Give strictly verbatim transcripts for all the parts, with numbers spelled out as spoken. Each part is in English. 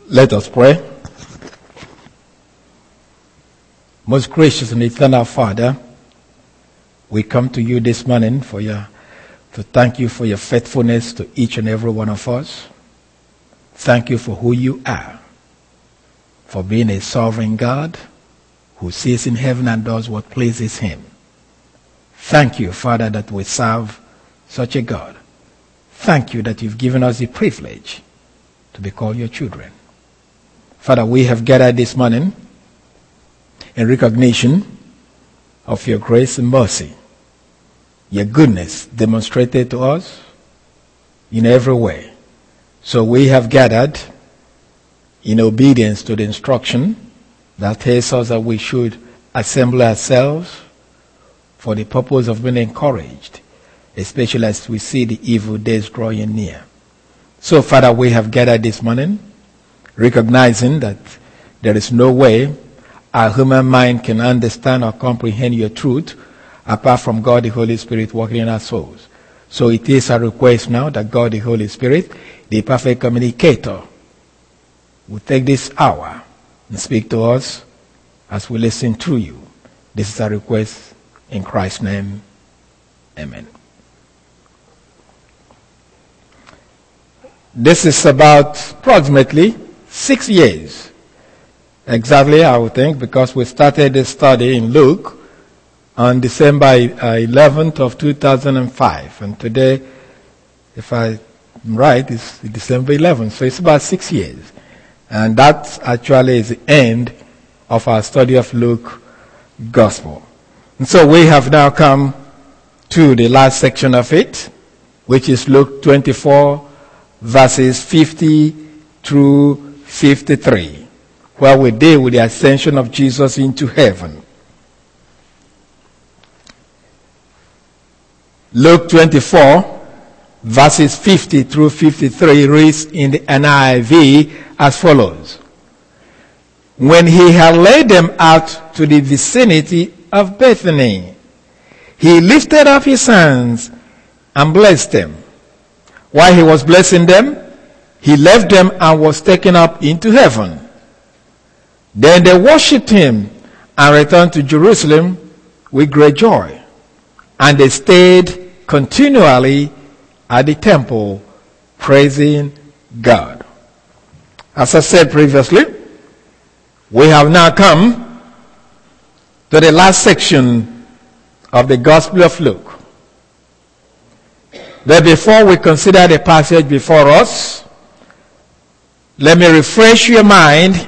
Let us pray. Most gracious and eternal Father, we come to you this morning for your, to thank you for your faithfulness to each and every one of us. Thank you for who you are, for being a sovereign God who sits in heaven and does what pleases him. Thank you, Father, that we serve such a God. Thank you that you've given us the privilege to be called your children. Father, we have gathered this morning in recognition of your grace and mercy, your goodness demonstrated to us in every way. So we have gathered in obedience to the instruction that tells us that we should assemble ourselves for the purpose of being encouraged, especially as we see the evil days drawing near. So, Father, we have gathered this morning recognizing that there is no way our human mind can understand or comprehend your truth apart from God the Holy Spirit working in our souls. So it is a request now that God the Holy Spirit, the perfect communicator, will take this hour and speak to us as we listen to you. This is a request in Christ's name. Amen. This is about approximately six years. Exactly, I would think, because we started this study in Luke on December eleventh of two thousand five. And today, if I'm right, it's December eleventh. So it's about six years. And that actually is the end of our study of Luke Gospel. And so we have now come to the last section of it, which is Luke twenty-four, verses fifty through fifty-three, where we deal with the ascension of Jesus into heaven. Luke twenty-four, verses fifty through fifty-three reads in the N I V as follows. When he had led them out to the vicinity of Bethany, he lifted up his hands and blessed them. While he was blessing them, he left them and was taken up into heaven. Then they worshipped him and returned to Jerusalem with great joy. And they stayed continually at the temple, praising God. As I said previously, we have now come to the last section of the Gospel of Luke. But before we consider the passage before us, let me refresh your mind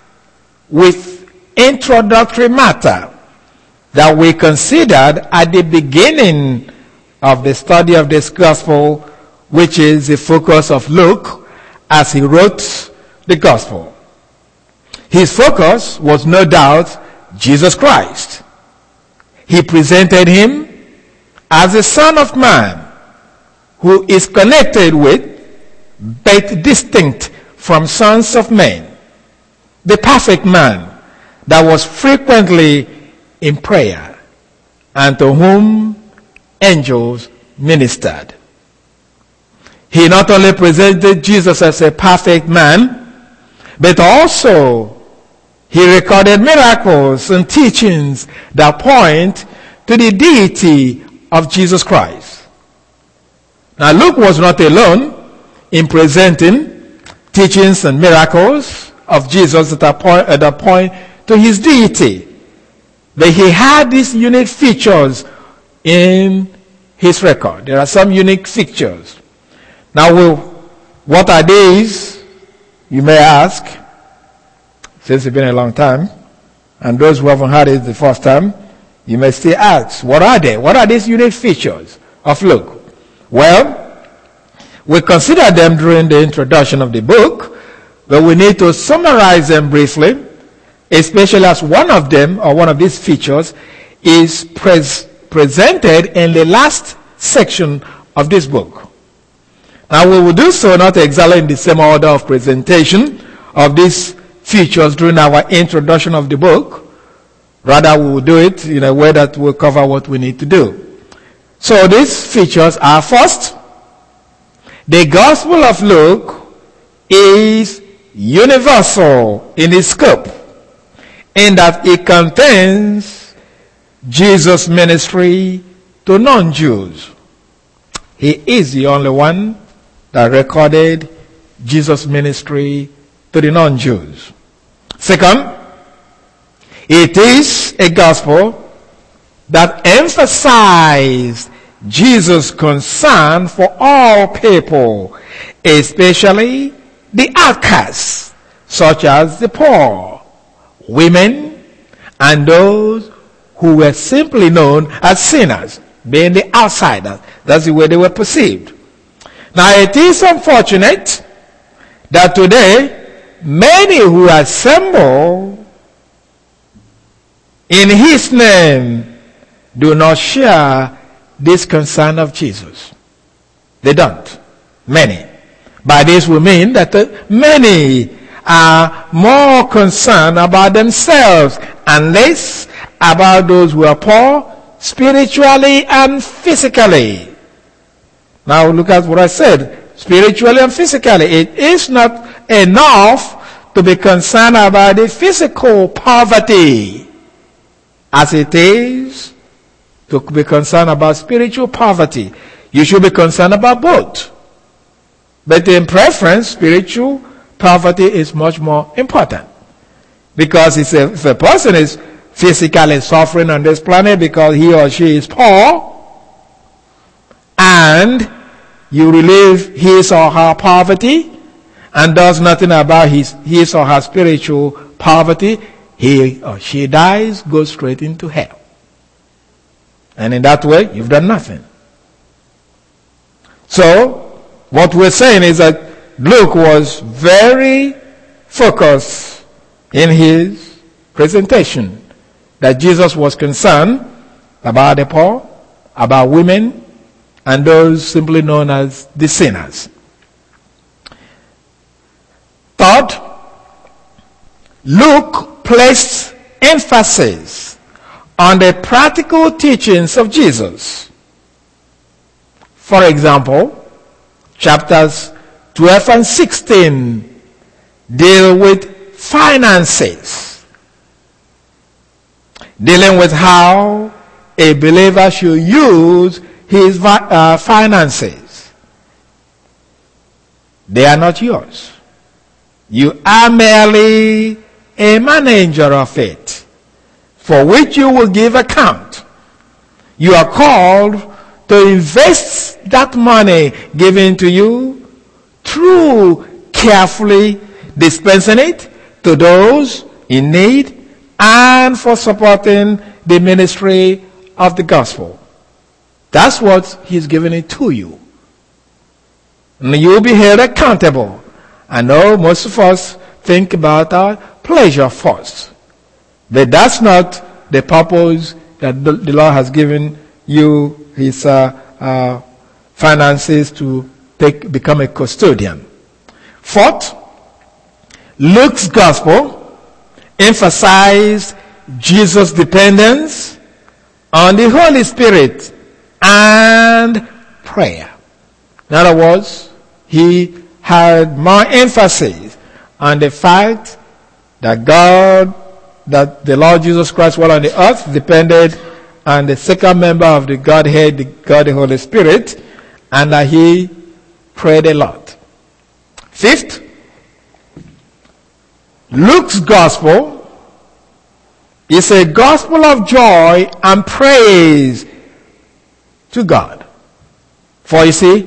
with introductory matter that we considered at the beginning of the study of this gospel, which is the focus of Luke as he wrote the gospel. His focus was no doubt Jesus Christ. He presented him as the Son of Man, who is connected with, but distinct from sons of men, the perfect man that was frequently in prayer and to whom angels ministered. He not only presented Jesus as a perfect man, but also he recorded miracles and teachings that point to the deity of Jesus Christ. Now Luke was not alone in presenting teachings and miracles of Jesus that point, that point to his deity. But he had these unique features in his record. There are some unique features. Now, we'll, what are these? You may ask, since it's been a long time. And those who haven't heard it the first time, you may still ask, what are they? What are these unique features of Luke? Well, we considered them during the introduction of the book, but we need to summarize them briefly, especially as one of them, or one of these features, is pres- presented in the last section of this book. Now we will do so not exactly in the same order of presentation of these features during our introduction of the book. Rather, we will do it in a way that will cover what we need to do. So these features are, first, the Gospel of Luke is universal in its scope, in that it contains Jesus' ministry to non-Jews. He is the only one that recorded Jesus' ministry to the non-Jews. Second, it is a gospel that emphasized Jesus' concern for all people, especially the outcasts, such as the poor, women, and those who were simply known as sinners, being the outsiders. That's the way they were perceived. Now, it is unfortunate that today many who assemble in his name do not share this concern of Jesus. They don't. Many. By this we mean that uh, many are more concerned about themselves and less about those who are poor spiritually and physically. Now look at what I said. Spiritually and physically. It is not enough to be concerned about the physical poverty as it is to be concerned about spiritual poverty. You should be concerned about both. But in preference, spiritual poverty is much more important. Because if a, if a person is physically suffering on this planet because he or she is poor, and you relieve his or her poverty and does nothing about his, his or her spiritual poverty, he or she dies, goes straight into hell. And in that way, you've done nothing. So, what we're saying is that Luke was very focused in his presentation that Jesus was concerned about the poor, about women, and those simply known as the sinners. Third, Luke placed emphasis on the practical teachings of Jesus. For example, chapters twelve and sixteen deal with finances, dealing with how a believer should use his uh, finances. They are not yours. You are merely a manager of it, for which you will give account. You are called to invest that money given to you through carefully dispensing it to those in need and for supporting the ministry of the gospel. That's what he's giving it to you. And you'll be held accountable. I know most of us think about our pleasure first. But that's not the purpose that the, the Lord has given you his uh, uh, finances to take, become a custodian. Fourth, Luke's gospel emphasized Jesus' dependence on the Holy Spirit and prayer. In other words, he had more emphasis on the fact that God, that the Lord Jesus Christ while on the earth depended on the second member of the Godhead, the God the Holy Spirit, and that he prayed a lot. Fifth, Luke's gospel is a gospel of joy and praise to God. For you see,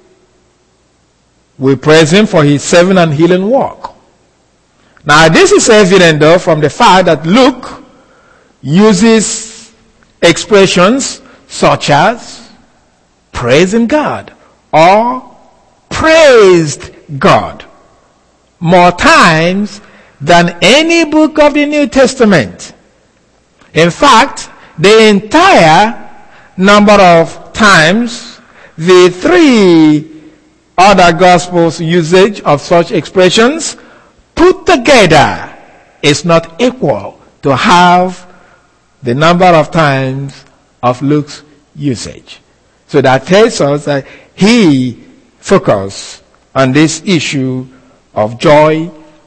we praise him for his saving and healing work. Now this is evident though from the fact that Luke uses expressions such as praising God or praised God more times than any book of the New Testament. In fact, the entire number of times the three other gospels' usage of such expressions put together is not equal to half the number of times of Luke's usage. So that tells us that he focused on this issue of joy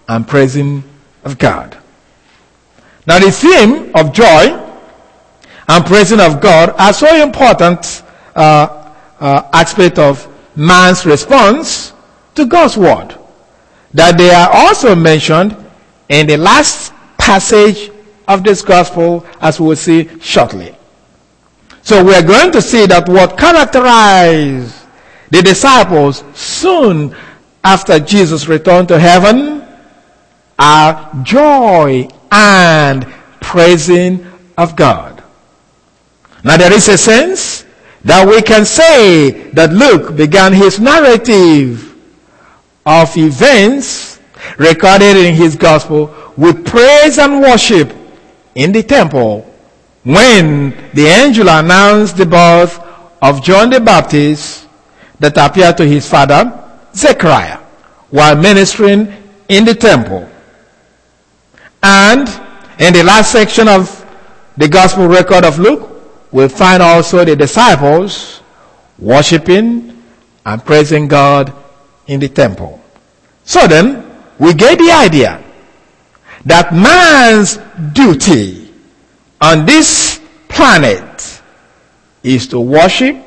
and praising of God. Now the theme of joy and praising of God are so important uh, uh, aspect of man's response to God's word that they are also mentioned in the last passage of this gospel, as we will see shortly. So we are going to see that what characterized the disciples soon after Jesus returned to heaven are joy and praising of God. Now there is a sense that we can say that Luke began his narrative of events recorded in his gospel with praise and worship in the temple when the angel announced the birth of John the Baptist that appeared to his father Zechariah while ministering in the temple. And in the last section of the gospel record of Luke, we'll find also the disciples worshiping and praising God in the temple. So then, we get the idea that man's duty on this planet is to worship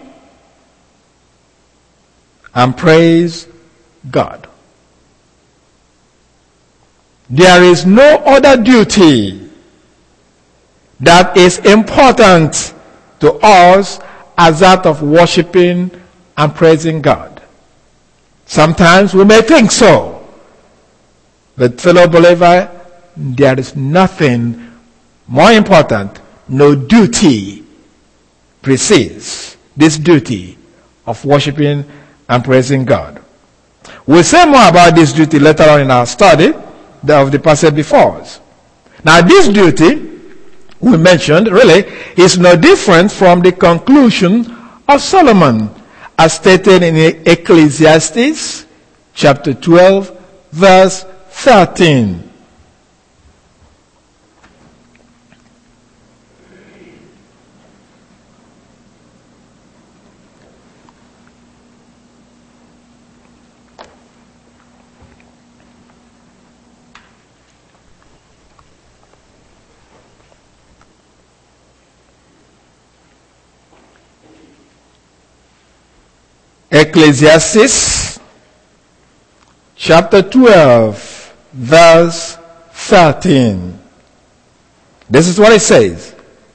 and praise God. There is no other duty that is important to us as that of worshiping and praising God. Sometimes we may think so. But fellow believer, there is nothing more important. No duty precedes this duty of worshiping and praising God. We'll say more about this duty later on in our study of the passage before us. Now this duty we mentioned really is no different from the conclusion of Solomon as stated in Ecclesiastes chapter twelve verse thirteen. Ecclesiastes chapter twelve verse thirteen. This is what it says.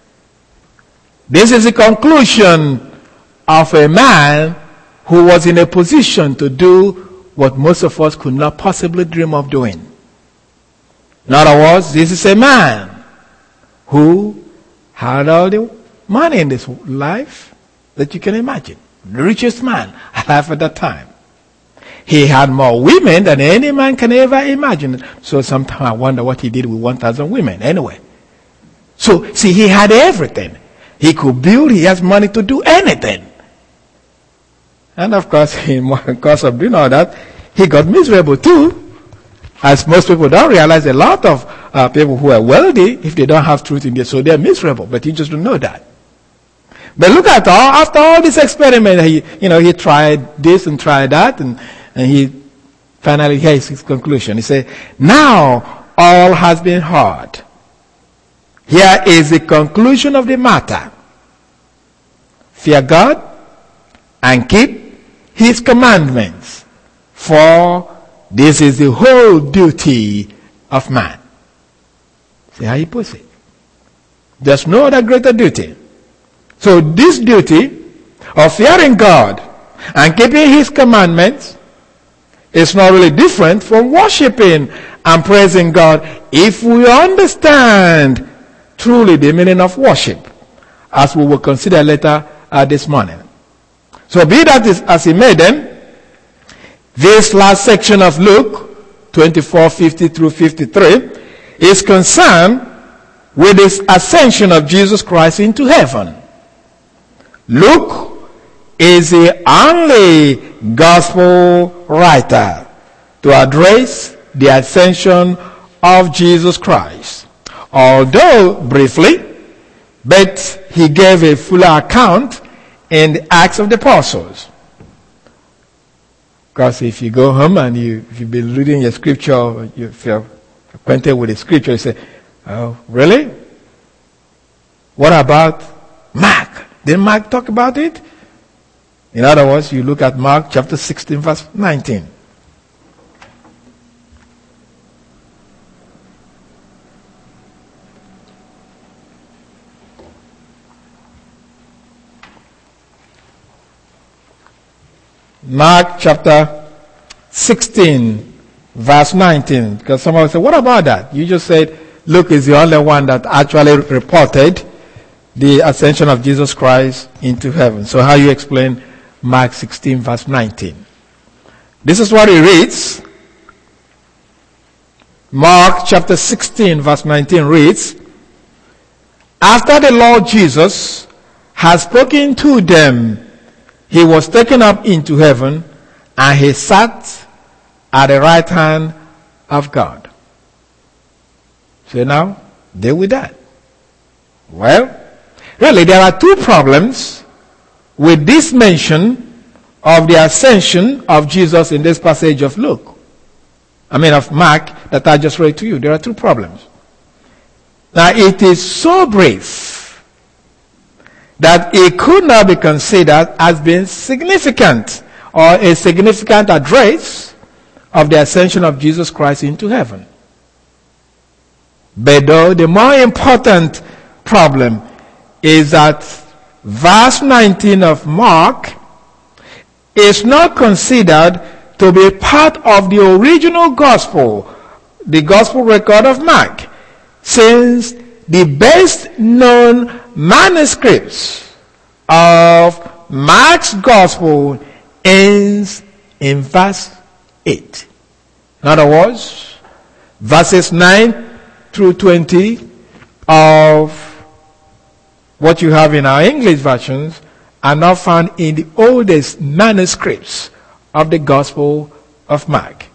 This is the conclusion of a man who was in a position to do what most of us could not possibly dream of doing. In other words, this is a man who had all the money in this life that you can imagine. The richest man alive at that time. He had more women than any man can ever imagine. So sometimes I wonder what he did with one thousand women anyway. So, see, he had everything. He could build, he has money to do anything. And of course, in course of doing all that, he got miserable too. As most people don't realize, a lot of uh, people who are wealthy, if they don't have truth in their soul, they're miserable. But you just don't know that. But look at all, after all this experiment, he, you know, he tried this and tried that, and, and he finally has his conclusion. He said, now all has been heard. Here is the conclusion of the matter. Fear God and keep his commandments, for this is the whole duty of man. See how he puts it. There's no other greater duty. So this duty of fearing God and keeping his commandments is not really different from worshiping and praising God if we understand truly the meaning of worship, as we will consider later uh, this morning. So be that as it may then, this last section of Luke twenty-four fifty through fifty-three is concerned with this ascension of Jesus Christ into heaven. Luke is the only gospel writer to address the ascension of Jesus Christ. Although briefly, but he gave a fuller account in the Acts of the Apostles. Because if you go home and you, if you've been reading your scripture, you feel acquainted with the scripture, you say, oh, really? What about Mark? Didn't Mark talk about it? In other words, you look at Mark chapter sixteen, verse nineteen. Mark chapter sixteen, verse nineteen. Because someone will say, what about that? You just said Luke is the only one that actually reported the ascension of Jesus Christ into heaven. So how you explain Mark sixteen, verse nineteen? This is what it reads. Mark chapter sixteen, verse nineteen reads, after the Lord Jesus had spoken to them, he was taken up into heaven, and he sat at the right hand of God. So now, deal with that. Well, really, there are two problems with this mention of the ascension of Jesus in this passage of Luke. I mean, of Mark, that I just read to you. There are two problems. Now, it is so brief that it could not be considered as being significant or a significant address of the ascension of Jesus Christ into heaven. But though the more important problem is that verse nineteen of Mark is not considered to be part of the original gospel, the gospel record of Mark, since the best known manuscripts of Mark's gospel ends in verse eight. In other words, verses nine through twenty of what you have in our English versions are not found in the oldest manuscripts of the gospel of Mark.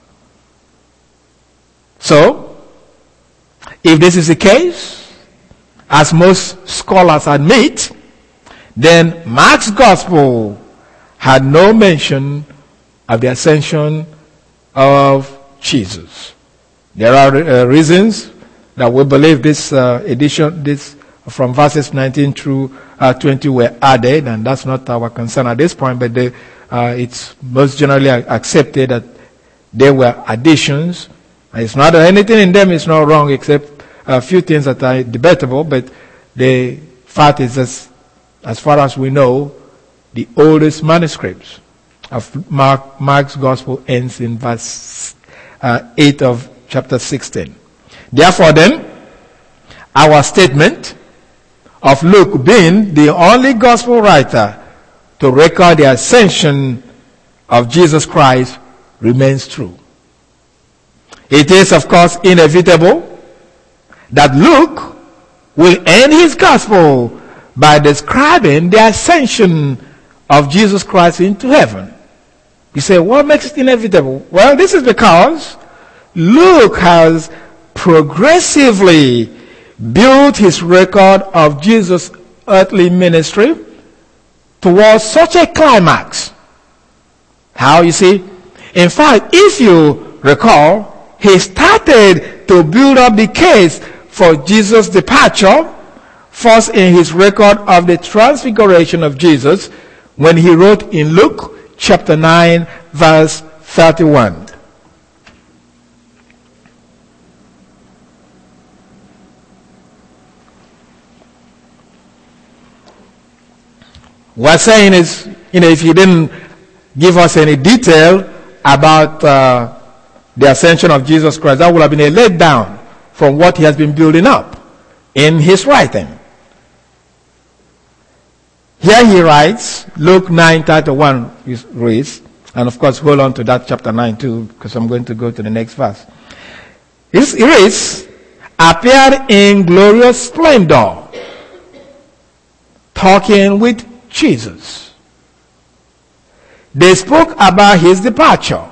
So, if this is the case, as most scholars admit, then Mark's gospel had no mention of the ascension of Jesus. There are uh, reasons that we believe this uh, edition, this from verses nineteen through uh, twenty were added, and that's not our concern at this point, but they, uh, it's most generally accepted that they were additions. It's not that anything in them is not wrong, except a few things that are debatable, but the fact is that, as far as we know, the oldest manuscripts of Mark, Mark's gospel ends in verse uh, eight of chapter sixteen. Therefore then, our statement of Luke being the only gospel writer to record the ascension of Jesus Christ remains true. It is, of course, inevitable that Luke will end his gospel by describing the ascension of Jesus Christ into heaven. You say, what makes it inevitable? Well, this is because Luke has progressively built his record of Jesus' earthly ministry towards such a climax. How, you see? In fact, if you recall, he started to build up the case for Jesus' departure, first in his record of the transfiguration of Jesus, when he wrote in Luke chapter nine, verse thirty-one. What I'm saying is, you know, if he didn't give us any detail about uh, the ascension of Jesus Christ, that would have been a letdown from what he has been building up in his writing. Here he writes, Luke nine thirty-one reads, and of course hold on to that chapter nine too, because I'm going to go to the next verse. It reads, appeared in glorious splendor, talking with Jesus. They spoke about his departure,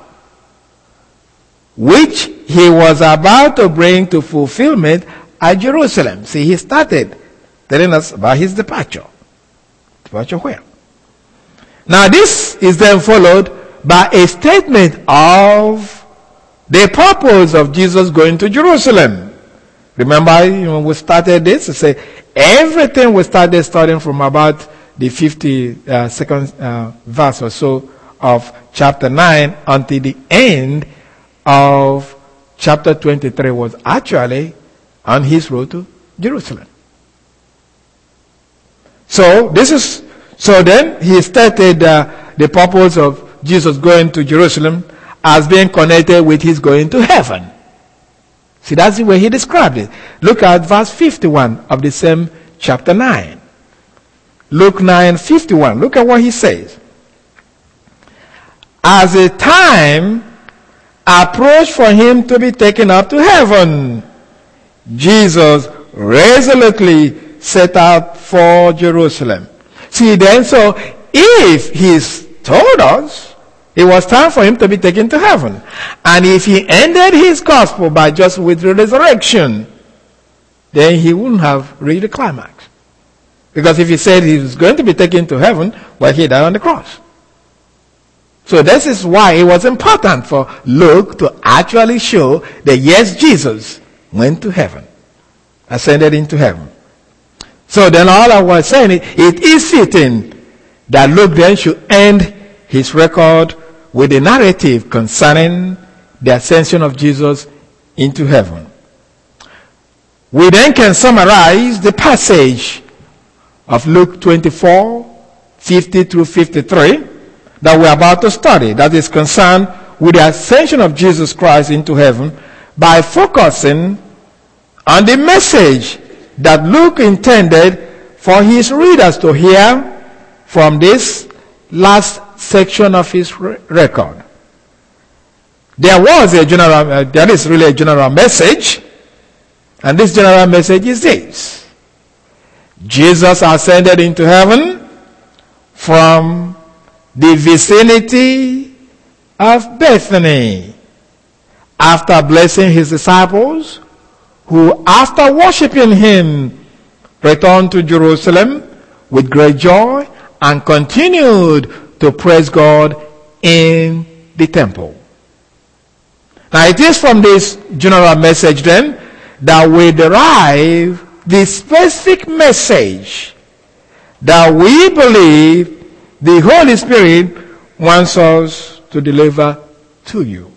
which he was about to bring to fulfillment at Jerusalem. See, he started telling us about his departure. Departure where? Now this is then followed by a statement of the purpose of Jesus going to Jerusalem. Remember, you know, we started this to say everything we started starting from about the fifty-second uh, uh, verse or so of chapter nine until the end of chapter twenty-three was actually on his road to Jerusalem. So this is so then he stated uh, the purpose of Jesus going to Jerusalem as being connected with his going to heaven. See, that's the way he described it. Look at verse fifty-one of the same chapter nine. Luke nine fifty-one. Look at what he says. As a time approached for him to be taken up to heaven, Jesus resolutely set out for Jerusalem. See then, so if he's told us it was time for him to be taken to heaven, and if he ended his gospel by just with the resurrection, then he wouldn't have reached the climax. Because if he said he was going to be taken to heaven, well, he died on the cross. So this is why it was important for Luke to actually show that yes, Jesus went to heaven, ascended into heaven. So then all I was saying is, it is fitting that Luke then should end his record with a narrative concerning the ascension of Jesus into heaven. We then can summarize the passage of Luke twenty-four, fifty through fifty-three that we're about to study, that is concerned with the ascension of Jesus Christ into heaven, by focusing on the message that Luke intended for his readers to hear from this last section of his re- record. There was a general, uh, there is really a general message, and this general message is this: Jesus ascended into heaven from the vicinity of Bethany after blessing his disciples, who after worshiping him returned to Jerusalem with great joy and continued to praise God in the temple. Now it is from this general message then that we derive the specific message that we believe the Holy Spirit wants us to deliver to you.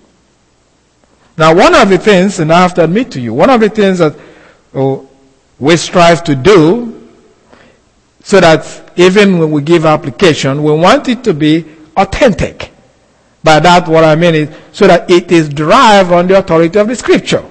Now one of the things, and I have to admit to you, one of the things that oh, we strive to do, so that even when we give application, we want it to be authentic. By that what I mean is, so that it is derived on the authority of the Scripture.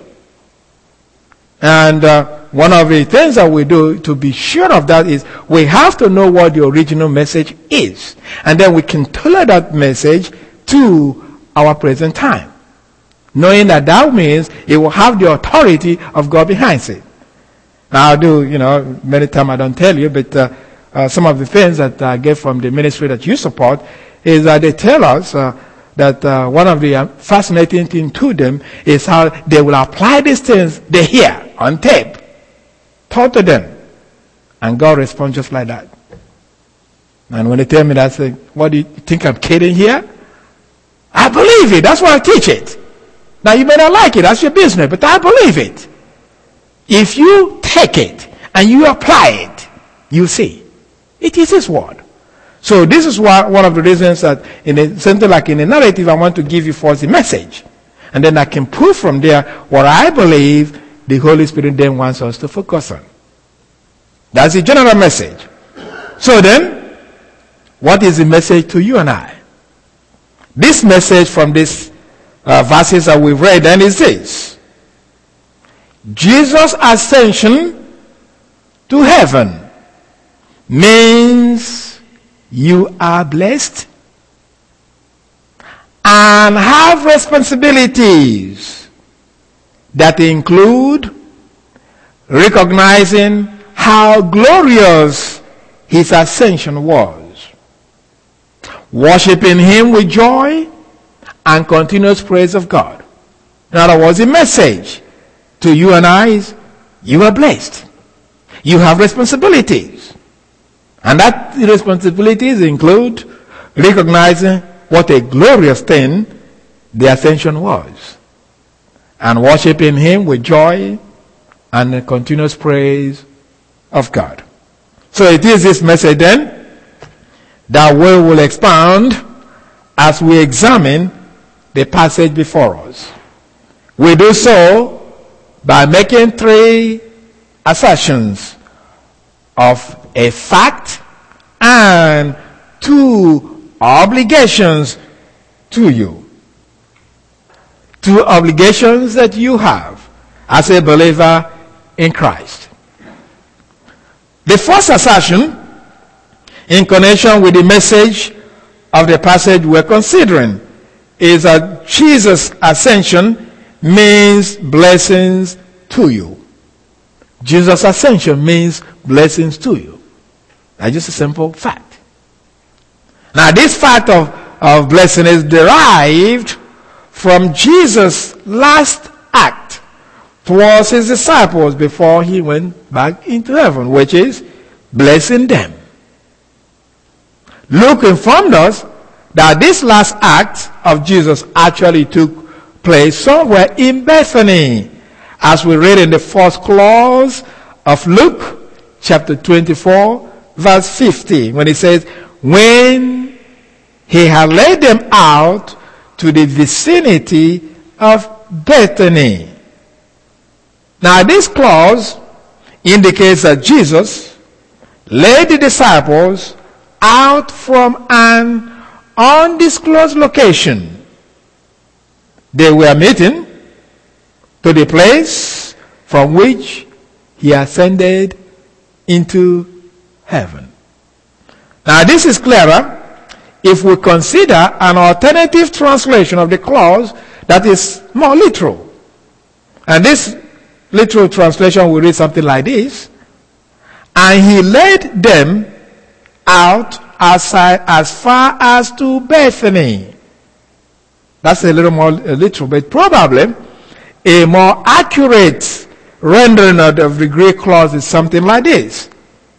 And uh, one of the things that we do to be sure of that is we have to know what the original message is. And then we can tailor that message to our present time, knowing that that means it will have the authority of God behind it. Now I do, you know, many times I don't tell you, but uh, uh, some of the things that I get from the ministry that you support is that they tell us uh, that uh, one of the uh, fascinating things to them is how they will apply these things they hear on tape, taught to them, and God responds just like that. And when they tell me that, I say, what do you think, I'm kidding here? I believe it. That's why I teach it. Now you may not like it. That's your business. But I believe it. If you take it and you apply it, you see. It is His word. So this is why, one of the reasons that in a, something like in a narrative, I want to give you first the message. And then I can pull from there what I believe the Holy Spirit then wants us to focus on. That's the general message. So then, what is the message to you and I? This message from these uh, verses that we've read then is this: Jesus' ascension to heaven means you are blessed and have responsibilities that include recognizing how glorious His ascension was, worshiping Him with joy and continuous praise of God. In other words, the message to you and I is, you are blessed. You have responsibilities. And that responsibilities include recognizing what a glorious thing the ascension was, and worshiping him with joy and a continuous praise of God. So it is this message then that we will expound as we examine the passage before us. We do so by making three assertions of a fact and two obligations to you. Two obligations that you have as a believer in Christ. The first assertion, in connection with the message of the passage we're considering, is that Jesus' ascension means blessings to you. Jesus' ascension means blessings to you. That's just a simple fact. Now, this fact of, of blessing is derived from Jesus' last act towards his disciples before he went back into heaven, which is blessing them. Luke informed us that this last act of Jesus actually took place somewhere in Bethany, as we read in the first clause of Luke chapter twenty-four verse fifty, when it says, when he had led them out to the vicinity of Bethany. Now this clause indicates that Jesus led the disciples out from an undisclosed location. They were meeting to the place from which he ascended into heaven. Now this is clearer if we consider an alternative translation of the clause that is more literal. And this literal translation will read something like this: and he led them out as, as far as to Bethany. That's a little more literal, but probably a more accurate rendering of the Greek clause is something like this: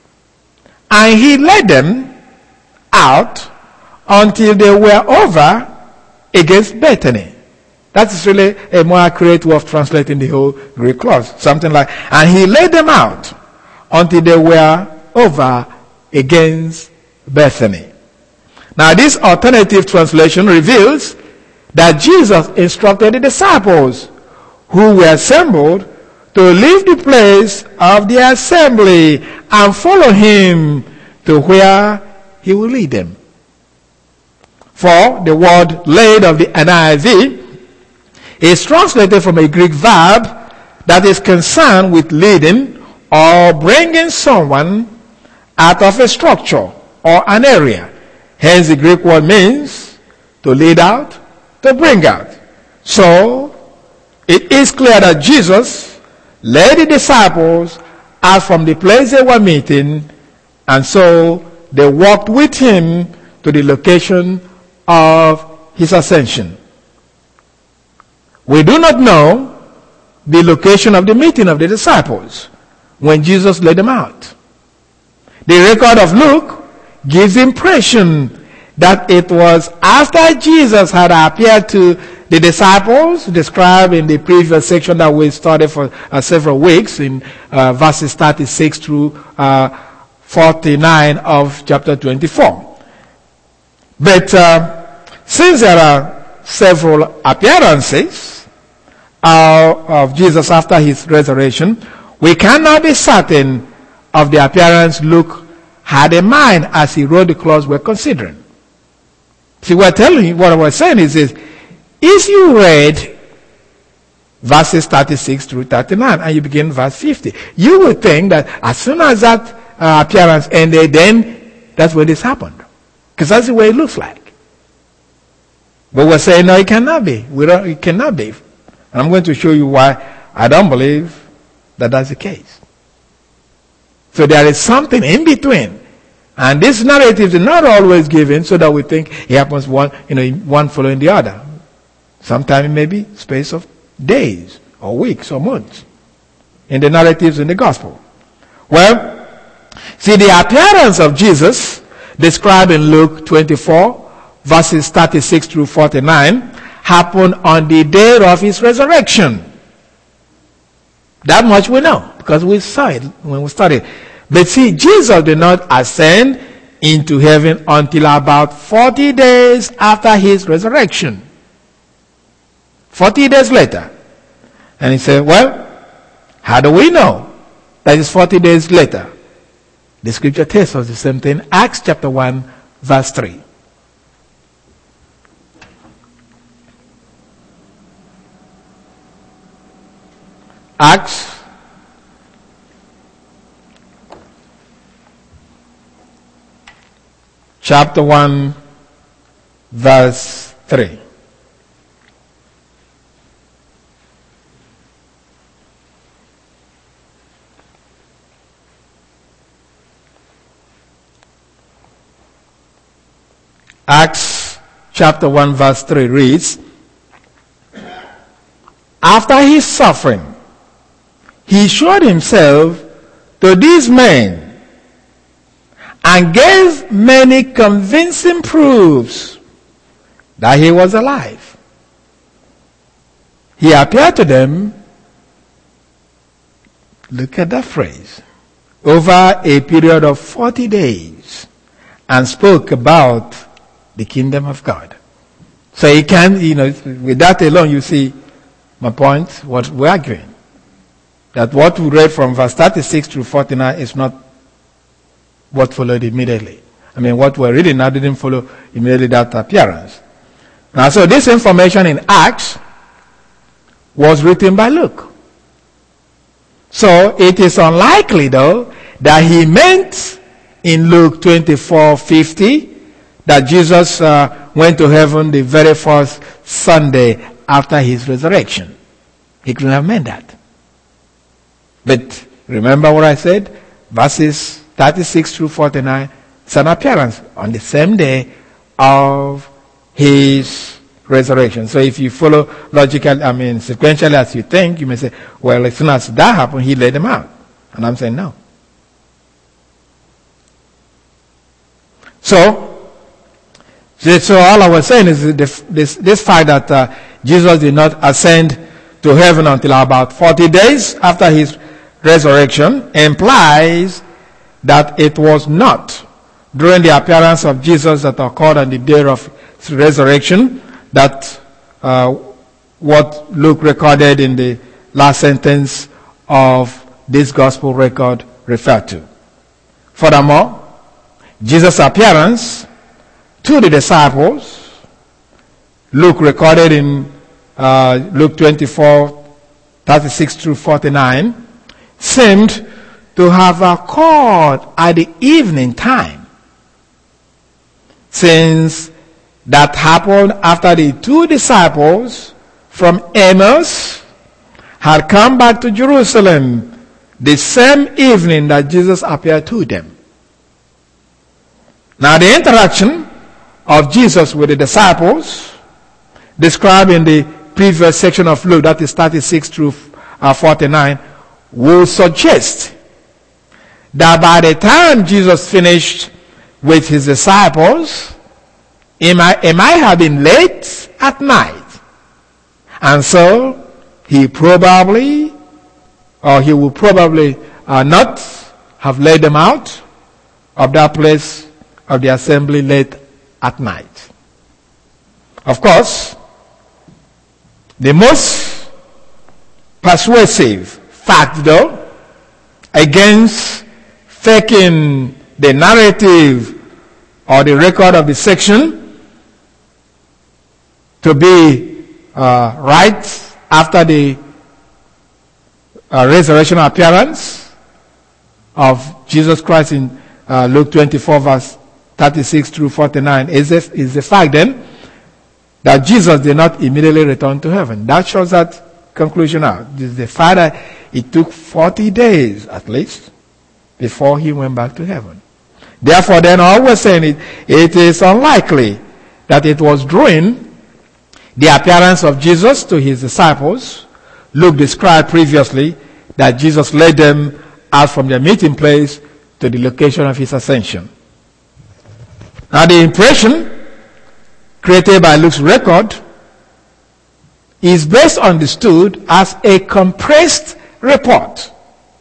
and he led them out until they were over against Bethany. That is really a more accurate way of translating the whole Greek clause. Something like, and he led them out until they were over against Bethany. Now this alternative translation reveals that Jesus instructed the disciples who were assembled to leave the place of the assembly and follow him to where he will lead them. For the word laid of the N I V is translated from a Greek verb that is concerned with leading or bringing someone out of a structure or an area. Hence the Greek word means to lead out, to bring out. So it is clear that Jesus led the disciples out from the place they were meeting, and so they walked with him to the location of his ascension. We do not know the location of the meeting of the disciples when Jesus led them out. The record of Luke gives the impression that it was after Jesus had appeared to the disciples, described in the previous section that we studied for uh, several weeks, in uh, verses thirty-six through uh, forty-nine of chapter twenty-four. But uh, since there are several appearances uh, of Jesus after his resurrection, we cannot be certain of the appearance Luke had in mind as he wrote the clause we're considering. See, we're telling you, what I was saying is this: if you read verses thirty-six through thirty-nine and you begin verse fifty, you would think that as soon as that uh, appearance ended, then that's when this happened, because that's the way it looks like. But we're saying no, it cannot be. We don't, it cannot be. And I'm going to show you why I don't believe that that's the case. So there is something in between. And these narratives are not always given so that we think it happens one, you know, one following the other. Sometimes it may be space of days or weeks or months in the narratives in the gospel. Well, see, the appearance of Jesus described in Luke twenty-four verses thirty-six through forty-nine, happened on the day of his resurrection. That much we know, because we saw it when we studied. But see, Jesus did not ascend into heaven until about forty days after his resurrection. forty days later. And he said, well, how do we know that it's forty days later? The scripture tells us the same thing. Acts chapter one, verse three. Acts chapter one, verse three. Acts chapter one, verse three reads, after his suffering, he showed himself to these men and gave many convincing proofs that he was alive. He appeared to them, look at that phrase, over a period of forty days, and spoke about the kingdom of God. So he can, you know, with that alone, you see my point, what we're arguing. That what we read from verse thirty-six through forty-nine is not what followed immediately. I mean, what we're reading now didn't follow immediately that appearance. Now, so this information in Acts was written by Luke. So it is unlikely, though, that he meant in Luke twenty-four fifty that Jesus uh, went to heaven the very first Sunday after his resurrection. He couldn't have meant that. But remember what I said? Verses thirty-six through forty-nine, it's an appearance on the same day of his resurrection. So if you follow logically, I mean sequentially as you think, you may say, well, as soon as that happened, he laid them out. And I'm saying no. So, so all I was saying is this, this, this fact that uh, Jesus did not ascend to heaven until about forty days after his resurrection implies that it was not during the appearance of Jesus that occurred on the day of his resurrection that uh, what Luke recorded in the last sentence of this gospel record referred to. Furthermore, Jesus' appearance to the disciples, Luke recorded in uh, Luke twenty-four, thirty-six through forty-nine, seemed to have occurred at the evening time, since that happened after the two disciples from Emmaus had come back to Jerusalem the same evening that Jesus appeared to them. Now the interaction of Jesus with the disciples described in the previous section of Luke, that is thirty-six through forty-nine, will suggest that by the time Jesus finished with his disciples, it might, it might have been late at night. And so he probably, or he will probably uh, not have led them out of that place of the assembly late at night. Of course, the most persuasive fact, though, against faking the narrative or the record of the section to be uh, right after the uh, resurrection appearance of Jesus Christ in uh, Luke twenty-four, verse thirty-six through forty-nine, is the, is the fact then that Jesus did not immediately return to heaven. That shows that conclusion out. The fact that it took forty days at least before he went back to heaven. Therefore, then, all we're saying is it is unlikely that it was during the appearance of Jesus to his disciples, Luke described previously, that Jesus led them out from their meeting place to the location of his ascension. Now, the impression created by Luke's record is best understood as a compressed report.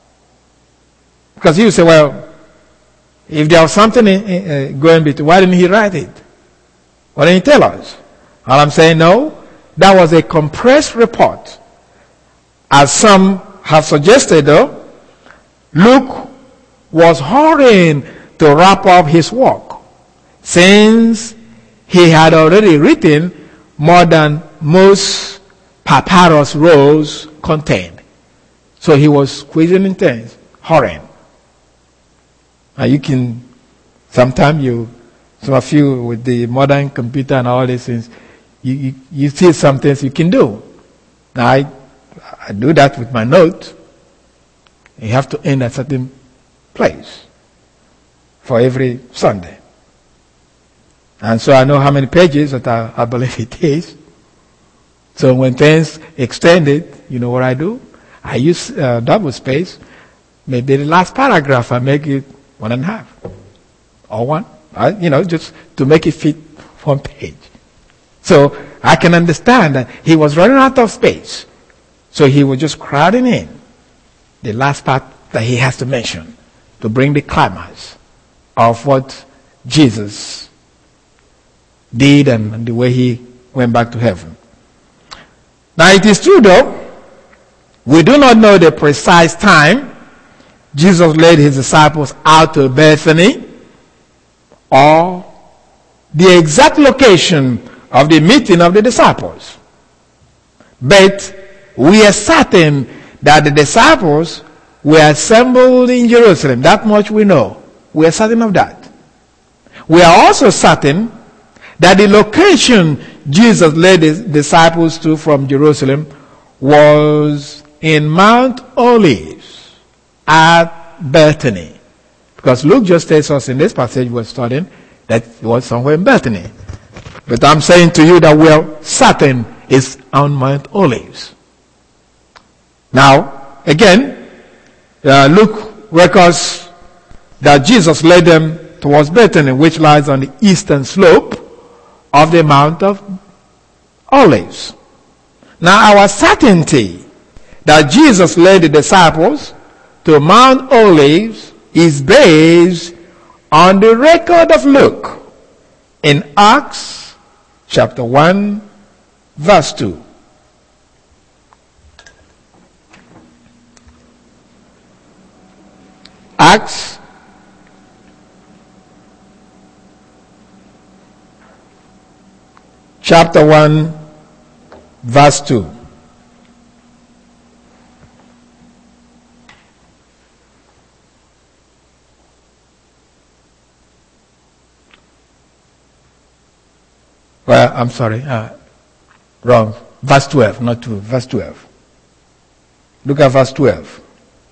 Because you say, well, if there was something in, in, uh, going between, why didn't he write it? Why didn't he tell us? All I'm saying, no, that was a compressed report. As some have suggested, though, Luke was hurrying to wrap up his work, since he had already written more than most papyrus rolls contained. So he was squeezing in things, hurrying. And you can, sometimes you, some of you with the modern computer and all these things, you, you, you see some things you can do. Now I, I do that with my note. You have to end at a certain place for every Sunday. And so I know how many pages that I, I believe it is. So when things extended, you know what I do? I use uh, double space. Maybe the last paragraph, I make it one and a half. Or one. I, you know, just to make it fit one page. So I can understand that he was running out of space. So he was just crowding in the last part that he has to mention to bring the climax of what Jesus did and the way he went back to heaven. Now it is true though, we do not know the precise time Jesus led his disciples out to Bethany or the exact location of the meeting of the disciples. But we are certain that the disciples were assembled in Jerusalem. That much we know. We are certain of that. We are also certain that the location Jesus led his disciples to from Jerusalem was in Mount Olives at Bethany. Because Luke just tells us in this passage we're studying that it was somewhere in Bethany. But I'm saying to you that we're certain it's on Mount Olives. Now, again, uh, Luke records that Jesus led them towards Bethany, which lies on the eastern slope of the Mount of Olives. Now, our certainty that Jesus led the disciples to Mount Olives is based on the record of Luke in Acts chapter one, verse two. Acts chapter one, verse two. Well, I'm sorry, uh, wrong. Verse twelve, not two, verse twelve. Look at verse twelve.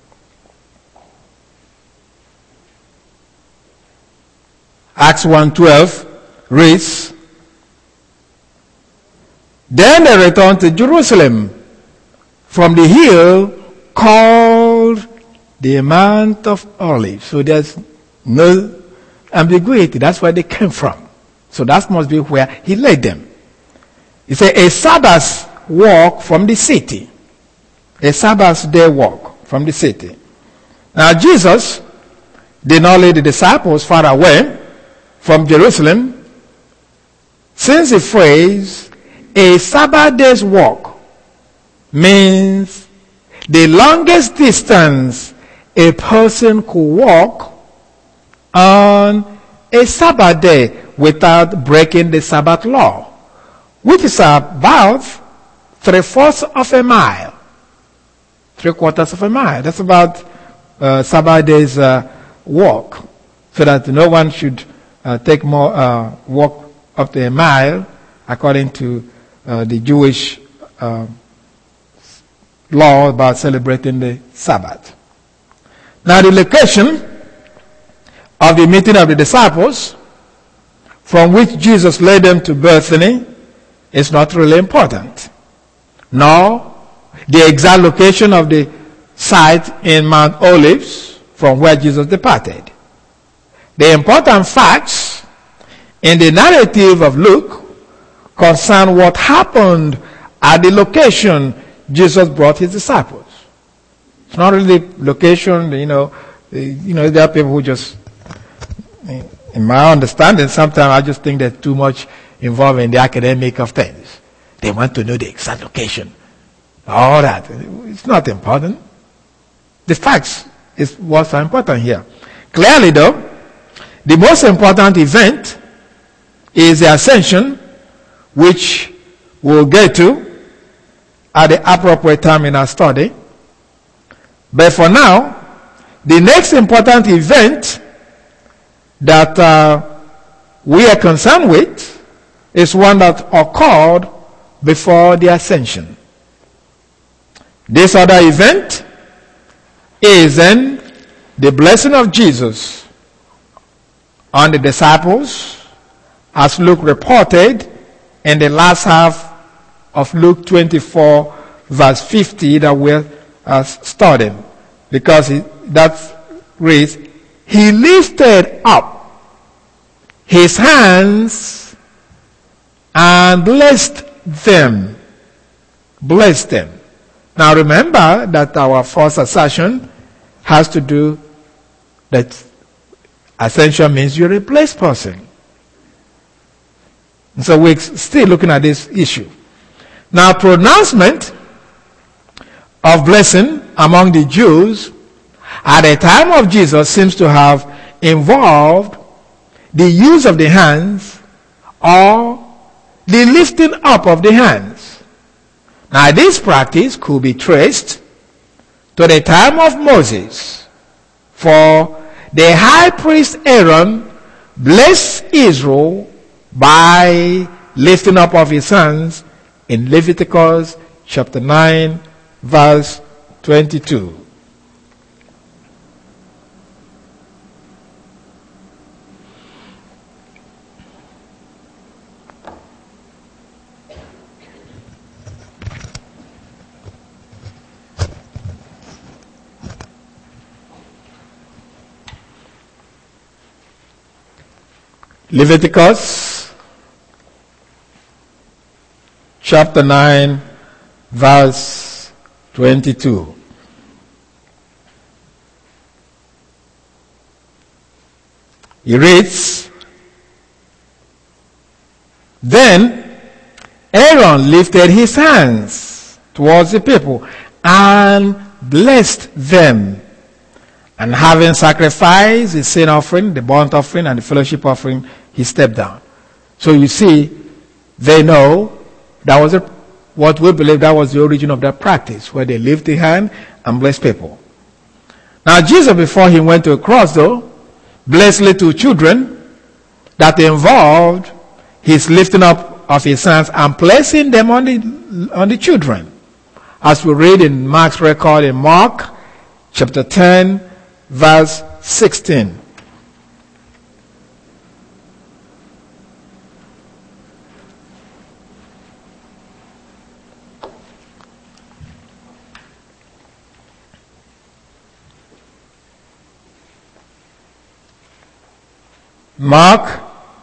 Acts one twelve reads, Then they returned to Jerusalem from the hill called the Mount of Olives. So there's no ambiguity. That's where they came from. So that must be where he led them. He said a Sabbath walk from the city. A Sabbath day walk from the city. Now Jesus did not lead the disciples far away from Jerusalem, since the phrase a Sabbath day's walk means the longest distance a person could walk on a Sabbath day without breaking the Sabbath law, which is about three-fourths of a mile. Three-quarters of a mile. That's about uh, Sabbath day's uh, walk, so that no one should uh, take more uh, walk up to a mile, according to uh, the Jewish uh, law about celebrating the Sabbath. Now the location of the meeting of the disciples, from which Jesus led them to Bethany, is not really important, nor the exact location of the site in Mount Olives from where Jesus departed. The important facts in the narrative of Luke concern what happened at the location Jesus brought his disciples. It's not really the location, you know, you know, there are people who just, in my understanding, sometimes I just think they're too much involved in the academic of things. They want to know the exact location. All that. It's not important. The facts is what's important here. Clearly though, the most important event is the ascension, which we'll get to at the appropriate time in our study. But for now, the next important event that uh, we are concerned with is one that occurred before the ascension. This other event is then the blessing of Jesus on the disciples, as Luke reported in the last half of Luke twenty-four, verse fifty, that we're uh, studying. Because he, that reads, he lifted up his hands and blessed them. Blessed them. Now remember that our first assertion has to do that ascension means you're a replaced person. And so we're still looking at this issue. Now pronouncement of blessing among the Jews at the time of Jesus seems to have involved the use of the hands or the lifting up of the hands. Now this practice could be traced to the time of Moses, for the high priest Aaron blessed Israel by lifting up of his hands in Leviticus chapter nine, verse twenty-two. Leviticus chapter nine, verse twenty-two. He reads, then Aaron lifted his hands towards the people and blessed them. And having sacrificed the sin offering, the burnt offering, and the fellowship offering, he stepped down. So you see, they know that was a, what we believe that was the origin of that practice, where they lift the hand and bless people. Now Jesus, before he went to a cross though, blessed little children that involved his lifting up of his hands and placing them on the, on the children. As we read in Mark's record in Mark chapter ten, verse sixteen. Mark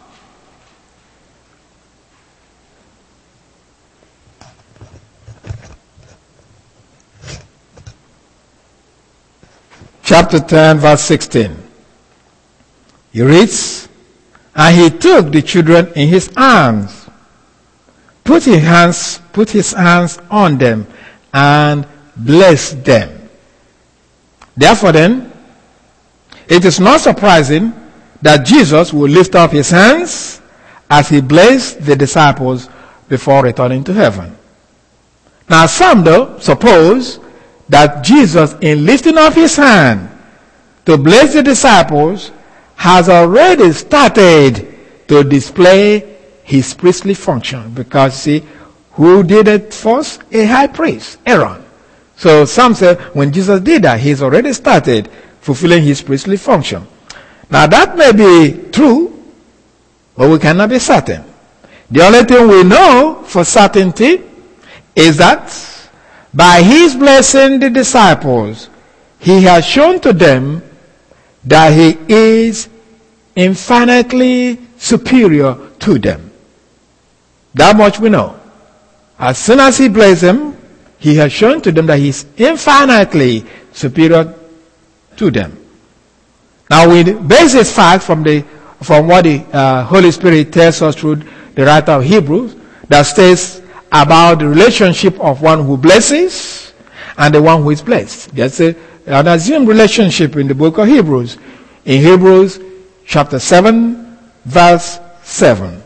chapter ten, verse sixteen. He reads, and he took the children in his arms, put his hands, put his hands on them, and blessed them. Therefore then, it is not surprising that Jesus will lift up his hands as he blessed the disciples before returning to heaven. Now some though suppose that Jesus, in lifting up his hand to bless the disciples, has already started to display his priestly function. Because see, who did it first? A high priest, Aaron. So some say when Jesus did that, he's already started fulfilling his priestly function. Now that may be true, but we cannot be certain. The only thing we know for certainty is that by his blessing the disciples, he has shown to them that he is infinitely superior to them. That much we know. As soon as he blessed them, he has shown to them that he is infinitely superior to them. Now we base this fact from the from what the uh, Holy Spirit tells us through the writer of Hebrews, that states about the relationship of one who blesses and the one who is blessed. There's a, an assumed relationship in the book of Hebrews. In Hebrews chapter seven, verse seven.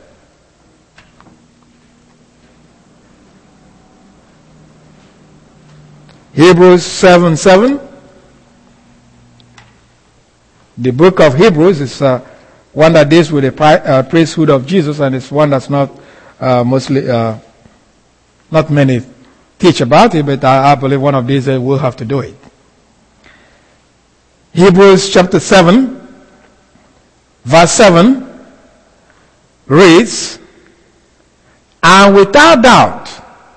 Hebrews seven seven. The book of Hebrews is uh, one that deals with the pri- uh, priesthood of Jesus, and it's one that's not uh, mostly, uh, not many teach about it, but I, I believe one of these uh, we'll have to do it. Hebrews chapter seven, verse seven reads, "And without doubt,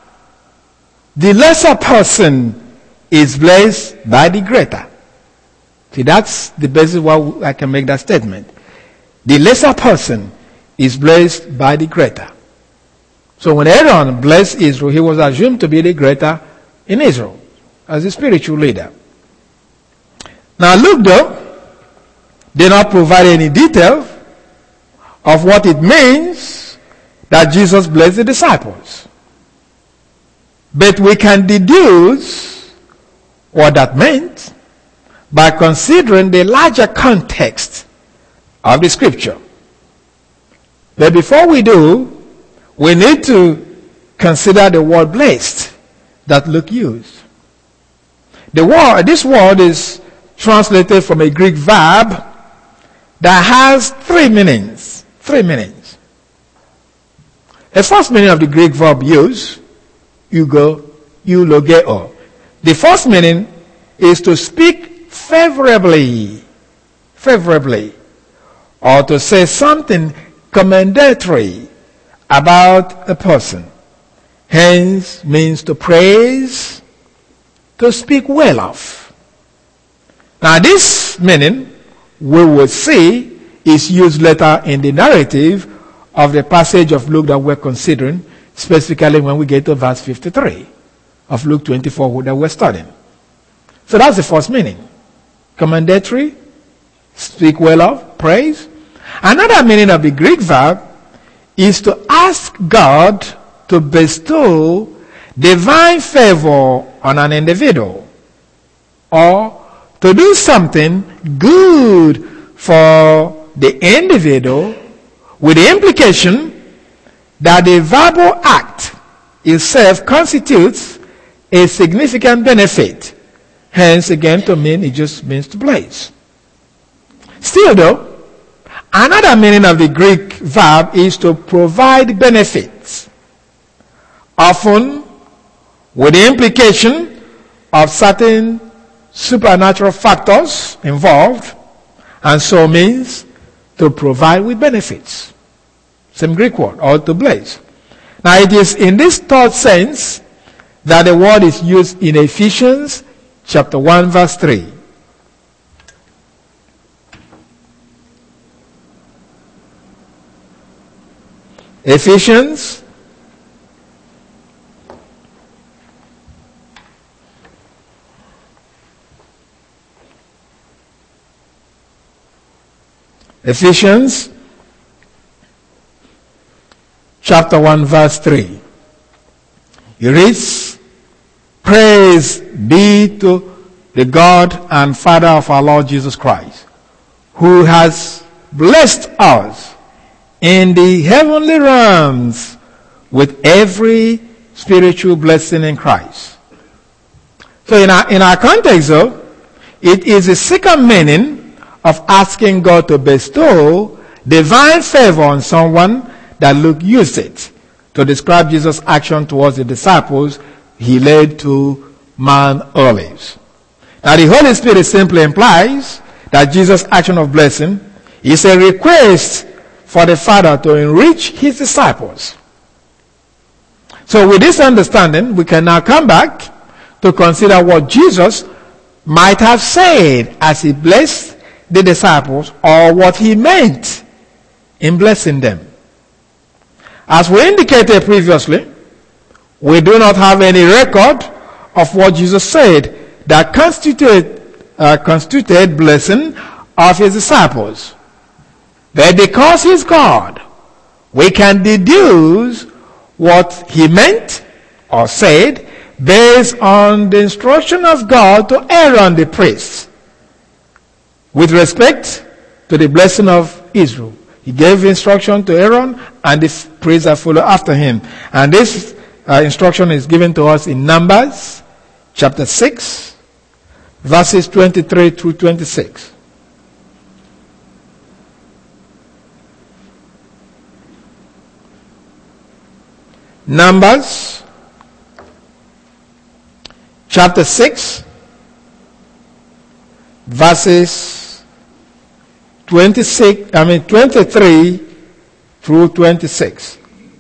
the lesser person is blessed by the greater." See, that's the basis why I can make that statement. The lesser person is blessed by the greater. So when Aaron blessed Israel, he was assumed to be the greater in Israel as a spiritual leader. Now Luke, though, did not provide any detail of what it means that Jesus blessed the disciples. But we can deduce what that meant by considering the larger context of the scripture. But before we do, we need to consider the word blessed that Luke used. The word, this word is translated from a Greek verb that has three meanings. Three meanings. The first meaning of the Greek verb used, eugo, eulogeo. The first meaning is to speak favorably, favorably, or to say something commendatory about a person. Hence means to praise, to speak well of. Now this meaning, we will see, is used later in the narrative of the passage of Luke that we're considering, specifically when we get to verse fifty-three of Luke twenty-four that we're studying. So that's the first meaning. Commendatory, speak well of, praise. Another meaning of the Greek verb is to ask God to bestow divine favor on an individual, or to do something good for the individual, with the implication that the verbal act itself constitutes a significant benefit. Hence, again, to mean, it just means to bless. Still, though, another meaning of the Greek verb is to provide benefits, often with the implication of certain supernatural factors involved, and so means to provide with benefits. Same Greek word, or to bless. Now, it is in this third sense that the word is used in Ephesians chapter one, verse three. Ephesians Ephesians chapter one, verse three. It reads, "Praise be to the God and Father of our Lord Jesus Christ, who has blessed us in the heavenly realms with every spiritual blessing in Christ." So in our, in our context, though, it is a second meaning of asking God to bestow divine favor on someone that Luke used it to describe Jesus' action towards the disciples he led to Mount Olives. Now the Holy Spirit simply implies that Jesus' action of blessing is a request for the Father to enrich his disciples. So with this understanding, we can now come back to consider what Jesus might have said as he blessed the disciples, or what he meant in blessing them. As we indicated previously, we do not have any record of what Jesus said that constituted, uh, constituted blessing of his disciples. But because he's God, we can deduce what he meant or said based on the instruction of God to Aaron the priest with respect to the blessing of Israel. He gave instruction to Aaron and the priests that follow after him. And this uh, instruction is given to us in Numbers chapter six, verses twenty-three through twenty-six. Numbers chapter six, verses twenty-six, I mean twenty-three through twenty-six.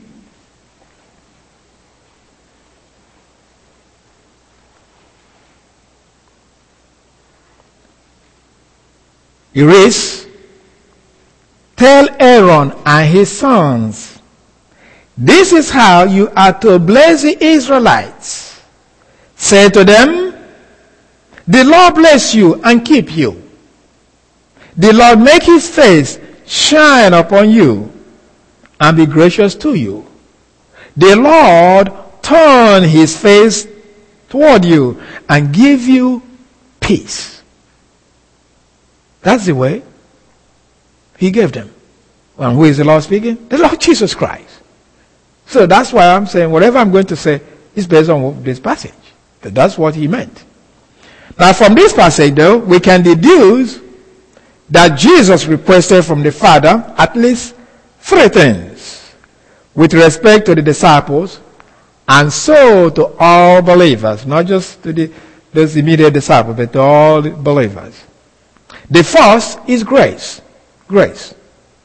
It reads, "Tell Aaron and his sons, this is how you are to bless the Israelites. Say to them, the Lord bless you and keep you. The Lord make his face shine upon you and be gracious to you. The Lord turn his face toward you and give you peace." That's the way he gave them. And who is the Lord speaking? The Lord Jesus Christ. So that's why I'm saying whatever I'm going to say is based on this passage. That's what he meant. Now from this passage though, we can deduce that Jesus requested from the Father at least three things with respect to the disciples and so to all believers, not just to the, those immediate disciples, but to all believers. The first is grace. Grace.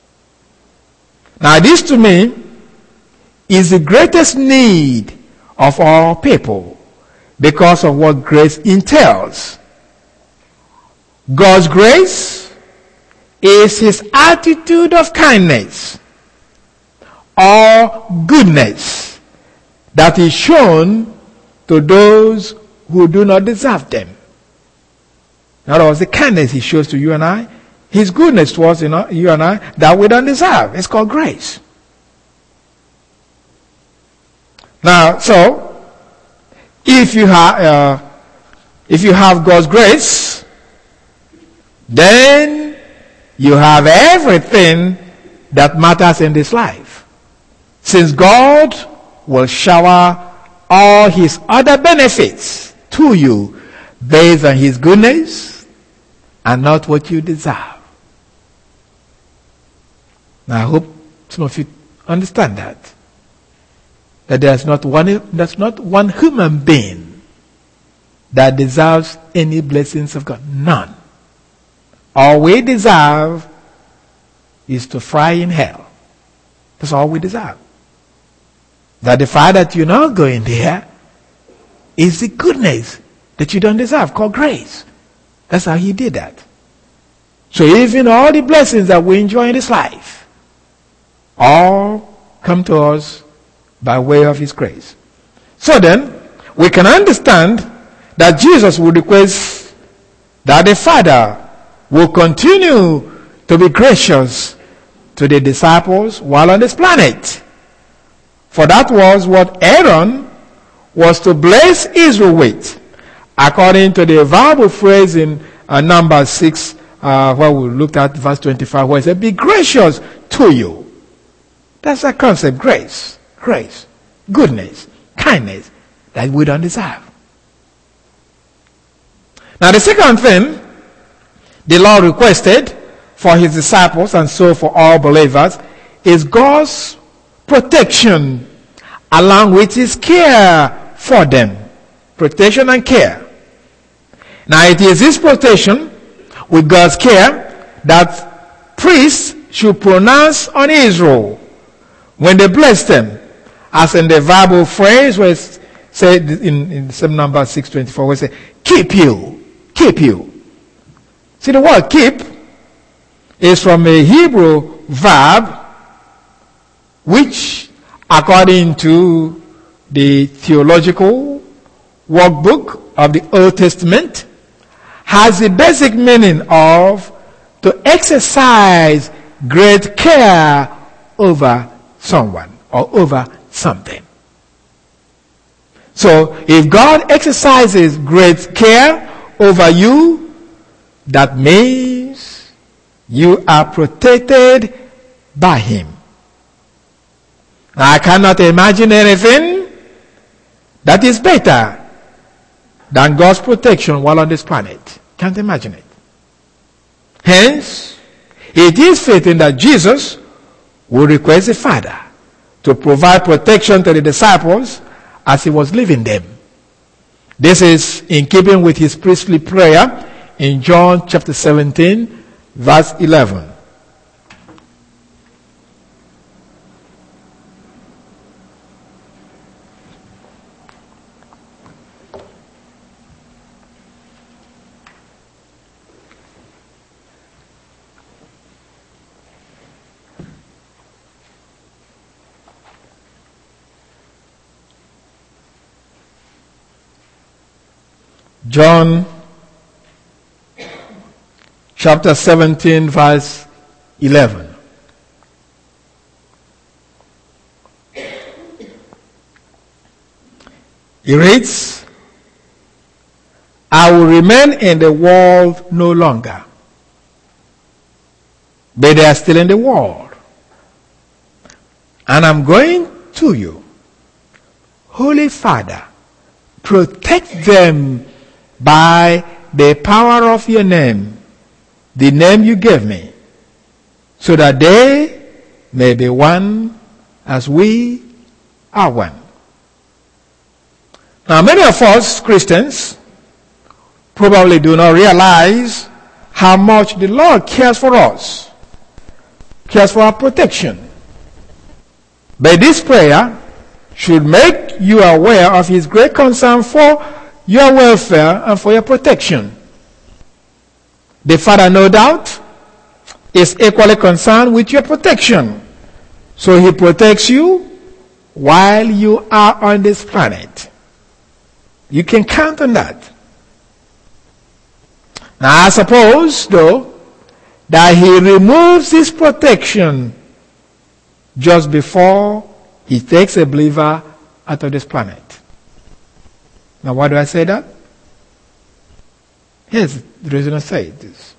Now this to me is the greatest need of all people because of what grace entails. God's grace is his attitude of kindness or goodness that is shown to those who do not deserve them. In other words, the kindness he shows to you and I, his goodness towards you and I that we don't deserve. It's called grace. Now, so if you have uh, if you have God's grace, then you have everything that matters in this life. Since God will shower all his other benefits to you based on his goodness and not what you deserve. Now I hope some of you understand that. That there's not one, there's not one human being that deserves any blessings of God. None. All we deserve is to fry in hell. That's all we deserve. That the fact that you're not going there is the goodness that you don't deserve, called grace. That's how he did that. So even all the blessings that we enjoy in this life, all come to us by way of his grace. So then, we can understand that Jesus would request that the Father will continue to be gracious to the disciples while on this planet. For that was what Aaron was to bless Israel with, according to the verbal phrase in uh, Numbers six, uh, where we looked at verse twenty-five, where it said, "Be gracious to you." That's the concept, grace. Grace, goodness, kindness that we don't deserve. Now the second thing the Lord requested for his disciples and so for all believers is God's protection along with his care for them. Protection and care. Now it is this protection with God's care that priests should pronounce on Israel when they bless them. As in the verbal phrase where it's said in, in some number six twenty-four, where it says, keep you, keep you. See, the word keep is from a Hebrew verb which according to the theological workbook of the Old Testament, has the basic meaning of to exercise great care over someone or over something. So if God exercises great care over you, that means you are protected by Him. Now, I cannot imagine anything that is better than God's protection while on this planet. Can't imagine it. Hence, it is fitting that Jesus will request the Father to provide protection to the disciples as He was leaving them. This is in keeping with His priestly prayer in John chapter seventeen, verse eleven. John chapter seventeen, verse eleven. He reads, I will remain in the world no longer, but they are still in the world, and I'm going to you. Holy Father, protect them by the power of your name, the name you gave me, so that they may be one as we are one. Now, many of us Christians probably do not realize how much the Lord cares for us, cares for our protection. But this prayer should make you aware of His great concern for your welfare and for your protection. The Father, no doubt, is equally concerned with your protection. So He protects you while you are on this planet. You can count on that. Now, I suppose, though, that He removes this protection just before He takes a believer out of this planet. Now, why do I say that? Here's the reason I say this.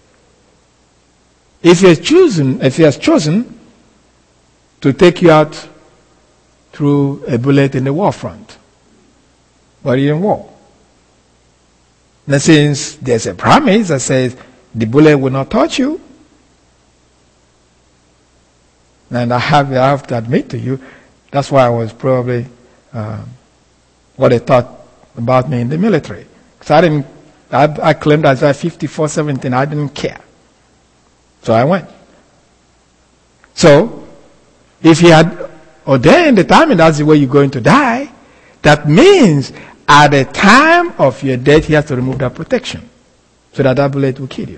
If He has chosen, if He has chosen to take you out through a bullet in the war front, but you're in war. Now, since there's a promise that says the bullet will not touch you, and I have, I have to admit to you, that's why I was probably uh, what they thought about me in the military. Because I didn't, I, I claimed as I fifty-four seventeen, I didn't care. So I went. So, if He had ordained the time and that's the way you're going to die, that means at the time of your death, He has to remove that protection so that that bullet will kill you.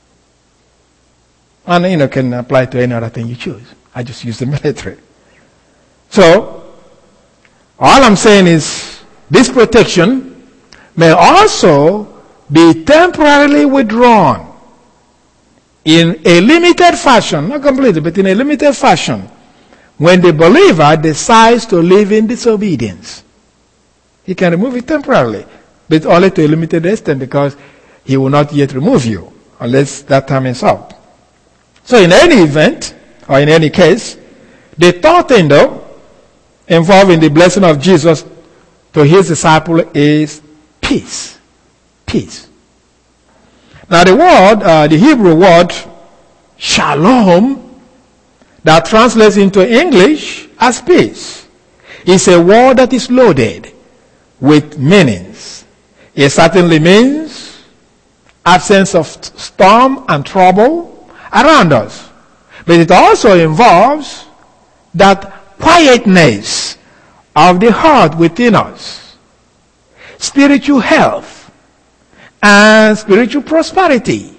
And, you know, can apply to any other thing you choose. I just use the military. So, all I'm saying is, this protection may also be temporarily withdrawn in a limited fashion, not completely, but in a limited fashion, when the believer decides to live in disobedience. He can remove it temporarily, but only to a limited extent, because He will not yet remove you unless that time is up. So in any event, or in any case, the third thing, though, involving the blessing of Jesus to His disciple is peace. Peace. Now the word, uh, the Hebrew word, shalom, that translates into English as peace, is a word that is loaded with meanings. It certainly means absence of storm and trouble around us. But it also involves that quietness of the heart within us, spiritual health and spiritual prosperity,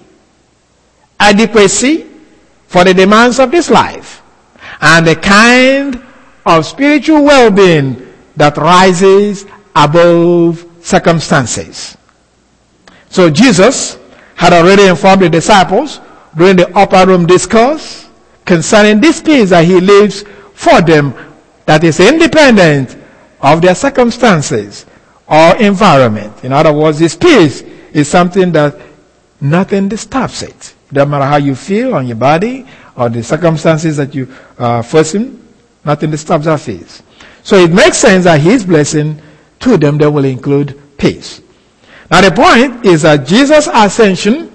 adequacy for the demands of this life, and the kind of spiritual well-being that rises above circumstances. So Jesus had already informed the disciples during the upper room discourse concerning this peace that he leaves for them that is independent of their circumstances or environment. In other words, this peace is something that nothing disturbs it. Doesn't matter how you feel on your body or the circumstances that you are facing, nothing disturbs our peace. So it makes sense that his blessing to them that will include peace. Now the point is that Jesus' ascension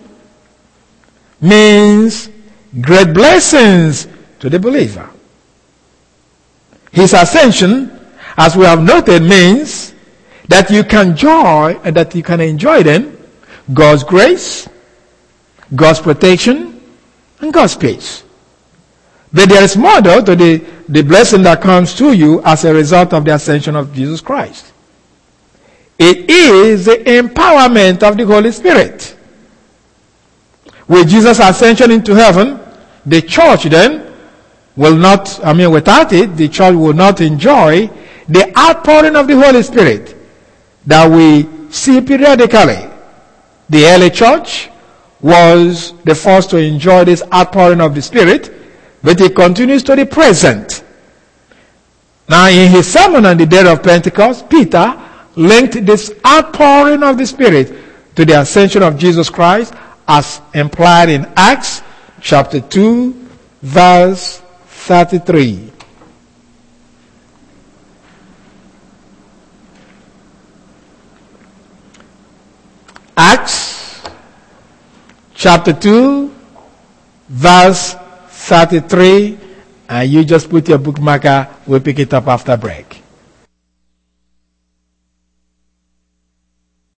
means great blessings to the believer. His ascension, as we have noted, means that you can enjoy and that you can enjoy then God's grace, God's protection, and God's peace. But there is more though to the, the blessing that comes to you as a result of the ascension of Jesus Christ. It is the empowerment of the Holy Spirit. With Jesus' ascension into heaven, the church then will not, I mean without it, the church will not enjoy the outpouring of the Holy Spirit that we see periodically. The early church was the first to enjoy this outpouring of the Spirit, but it continues to the present. Now in his sermon on the day of Pentecost, Peter linked this outpouring of the Spirit to the ascension of Jesus Christ as implied in Acts chapter two, verse thirty-three. Acts chapter two, verse thirty-three, and you just put your bookmarker, we'll pick it up after break.